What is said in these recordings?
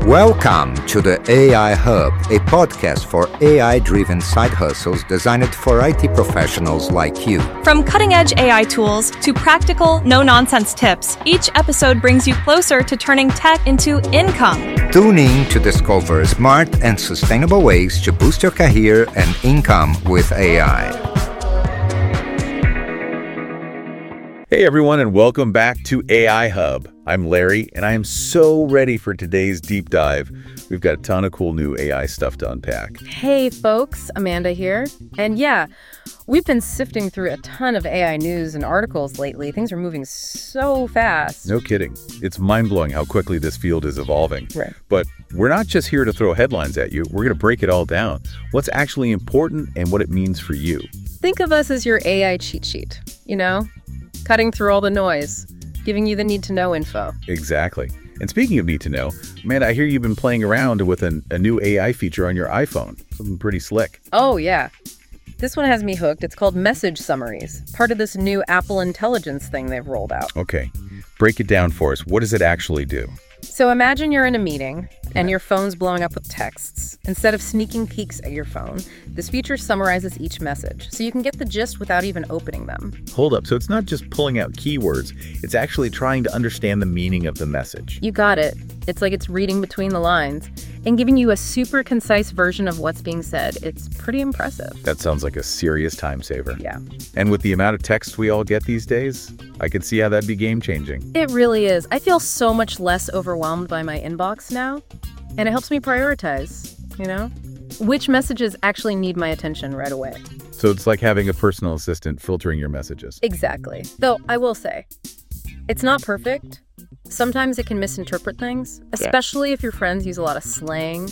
Welcome to the AI Hub, a podcast for AI-driven side hustles designed for IT professionals like you. From cutting-edge AI tools to practical, no-nonsense tips, each episode brings you closer to turning tech into income. Tune in to discover smart and sustainable ways to boost your career and income with AI. Hey everyone, and welcome back to AI Hub. I'm Larry, and I am so ready for today's deep dive. We've got a ton of cool new AI stuff to unpack. Hey folks, Amanda here. And yeah, we've been sifting through a ton of AI news and articles lately. Things are moving so fast. No kidding. It's mind-blowing how quickly this field is evolving. Right. But we're not just here to throw headlines at you. We're going to break it all down. What's actually important and what it means for you. Think of us as your AI cheat sheet, you know? Cutting through all the noise, giving you the need-to-know info. Exactly. And speaking of need to know, Amanda, I hear you've been playing around with a new AI feature on your iPhone. Something pretty slick. Oh, yeah. This one has me hooked. It's called Message Summaries, part of this new Apple Intelligence thing they've rolled out. Okay. Break it down for us. What does it actually do? So imagine you're in a meeting and your phone's blowing up with texts. Instead of sneaking peeks at your phone, this feature summarizes each message so you can get the gist without even opening them. Hold up. So it's not just pulling out keywords. It's actually trying to understand the meaning of the message. You got it. It's like it's reading between the lines and giving you a super concise version of what's being said. It's pretty impressive. That sounds like a serious time saver. Yeah. And with the amount of text we all get these days, I could see how that'd be game-changing. It really is. I feel so much less overwhelmed by my inbox now, and it helps me prioritize, you know, which messages actually need my attention right away. So it's like having a personal assistant filtering your messages. Exactly. Though I will say, it's not perfect. Sometimes it can misinterpret things, especially if your friends use a lot of slang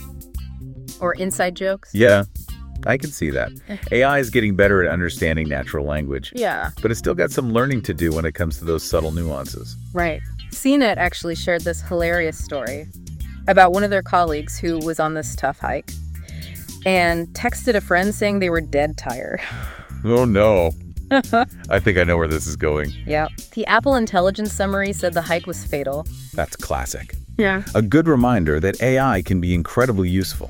or inside jokes. Yeah, I can see that. AI is getting better at understanding natural language. Yeah. But it's still got some learning to do when it comes to those subtle nuances. Right. CNET actually shared this hilarious story about one of their colleagues who was on this tough hike and texted a friend saying they were dead tired. Oh, no. I think I know where this is going. Yeah. The Apple Intelligence Summary said the hike was fatal. That's classic. Yeah. A good reminder that AI can be incredibly useful.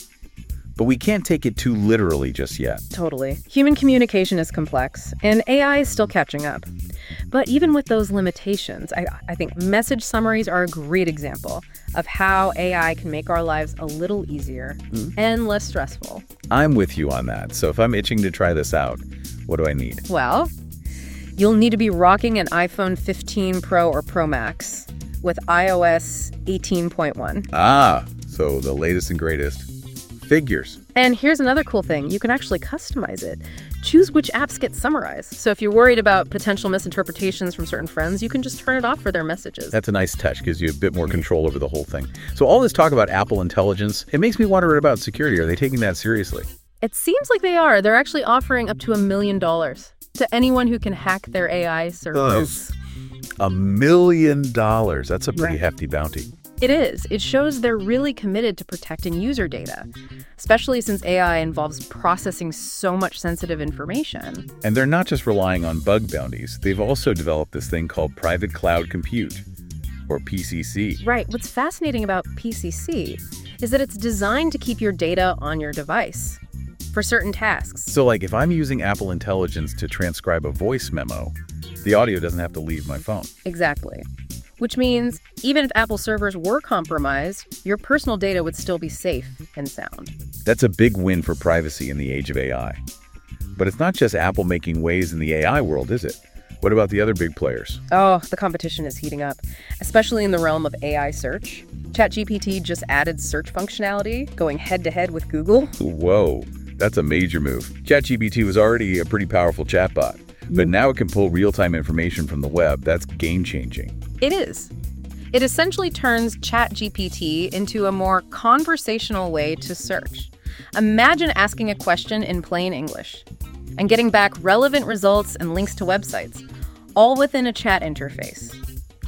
But we can't take it too literally just yet. Totally. Human communication is complex, and AI is still catching up. But even with those limitations, I think message summaries are a great example of how AI can make our lives a little easier and less stressful. I'm with you on that. So if I'm itching to try this out, what do I need? Well, you'll need to be rocking an iPhone 15 Pro or Pro Max with iOS 18.1. Ah, so the latest and greatest. Figures. And here's another cool thing. You can actually customize it. Choose which apps get summarized. So if you're worried about potential misinterpretations from certain friends, you can just turn it off for their messages. That's a nice touch. Gives you a bit more control over the whole thing. So all this talk about Apple Intelligence, it makes me wonder about security. Are they taking that seriously? It seems like they are. They're actually offering up to $1 million to anyone who can hack their AI service. $1 million. That's a pretty hefty bounty. It is. It shows they're really committed to protecting user data, especially since AI involves processing so much sensitive information. And they're not just relying on bug bounties. They've also developed this thing called Private Cloud Compute, or PCC. Right. What's fascinating about PCC is that it's designed to keep your data on your device for certain tasks. So like if I'm using Apple Intelligence to transcribe a voice memo, the audio doesn't have to leave my phone. Exactly. Which means even if Apple servers were compromised, your personal data would still be safe and sound. That's a big win for privacy in the age of AI. But it's not just Apple making waves in the AI world, is it? What about the other big players? Oh, the competition is heating up, especially in the realm of AI search. ChatGPT just added search functionality, going head-to-head with Google. Whoa, that's a major move. ChatGPT was already a pretty powerful chatbot, but now it can pull real-time information from the web. That's game-changing. It is. It essentially turns ChatGPT into a more conversational way to search. Imagine asking a question in plain English and getting back relevant results and links to websites, all within a chat interface.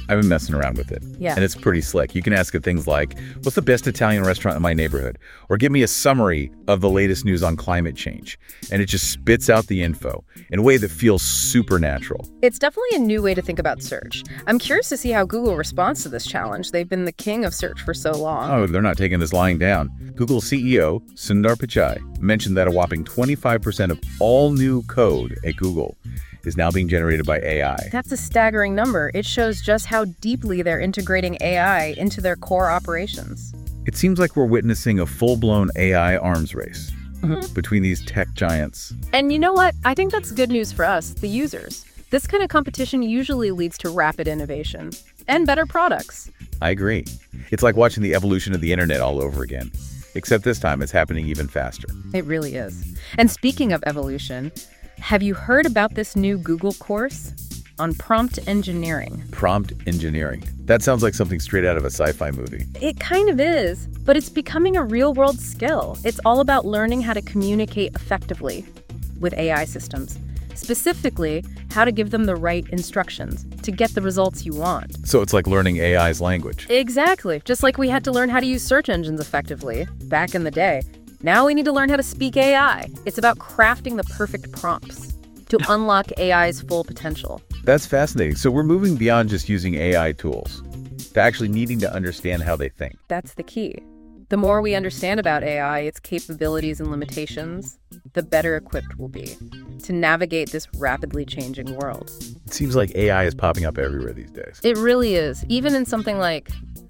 I've been messing around with it. Yeah. And it's pretty slick. You can ask it things like, what's the best Italian restaurant in my neighborhood? Or give me a summary of the latest news on climate change. And it just spits out the info in a way that feels supernatural. It's definitely a new way to think about search. I'm curious to see how Google responds to this challenge. They've been the king of search for so long. Oh, they're not taking this lying down. Google CEO Sundar Pichai mentioned that a whopping 25% of all new code at Google is now being generated by AI. That's a staggering number. It shows just how deeply they're integrating AI into their core operations. It seems like we're witnessing a full-blown AI arms race between these tech giants. And you know what? I think that's good news for us, the users. This kind of competition usually leads to rapid innovation and better products. I agree. It's like watching the evolution of the internet all over again. Except this time it's happening even faster. It really is. And speaking of evolution, have you heard about this new Google course on prompt engineering? Prompt engineering. That sounds like something straight out of a sci-fi movie. It kind of is, but it's becoming a real-world skill. It's all about learning how to communicate effectively with AI systems. Specifically, how to give them the right instructions to get the results you want. So it's like learning AI's language. Exactly. Just like we had to learn how to use search engines effectively back in the day. Now we need to learn how to speak AI. It's about crafting the perfect prompts to unlock AI's full potential. That's fascinating. So we're moving beyond just using AI tools to actually needing to understand how they think. That's the key. The more we understand about AI, its capabilities and limitations, the better equipped we'll be to navigate this rapidly changing world. It seems like AI is popping up everywhere these days. It really is. Even in something like,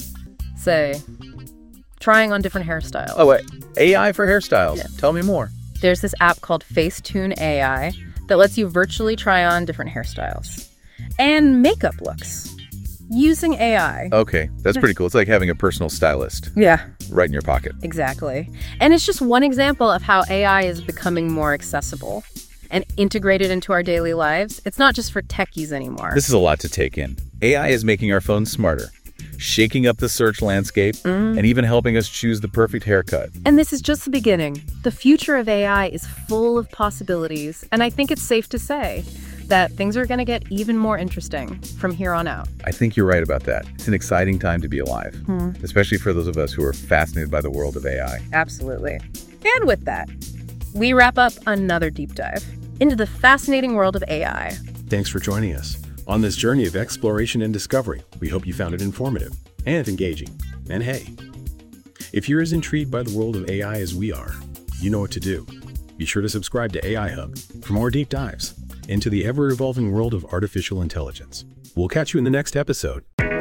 say, trying on different hairstyles. Oh, wait. AI for hairstyles. Yeah. Tell me more. There's this app called Facetune AI that lets you virtually try on different hairstyles and makeup looks using AI. Okay, that's pretty cool. It's like having a personal stylist Yeah, right in your pocket. exactly. And it's just one example of how AI is becoming more accessible and integrated into our daily lives. It's not just for techies anymore. This is a lot to take in. AI is making our phones smarter, shaking up the search landscape, and even helping us choose the perfect haircut. And this is just the beginning. The future of AI is full of possibilities, and I think it's safe to say that things are going to get even more interesting from here on out. I think you're right about that. It's an exciting time to be alive, especially for those of us who are fascinated by the world of AI. Absolutely. And with that, we wrap up another deep dive into the fascinating world of AI. Thanks for joining us on this journey of exploration and discovery. We hope you found it informative and engaging. And hey, if you're as intrigued by the world of AI as we are, you know what to do. Be sure to subscribe to AI Hub for more deep dives into the ever-evolving world of artificial intelligence. We'll catch you in the next episode.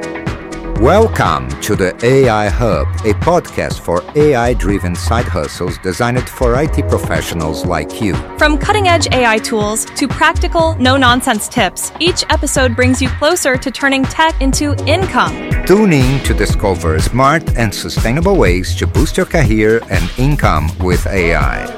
Welcome to the AI Hub, a podcast for AI-driven side hustles designed for IT professionals like you. From cutting-edge AI tools to practical, no-nonsense tips, each episode brings you closer to turning tech into income. Tune in to discover smart and sustainable ways to boost your career and income with AI.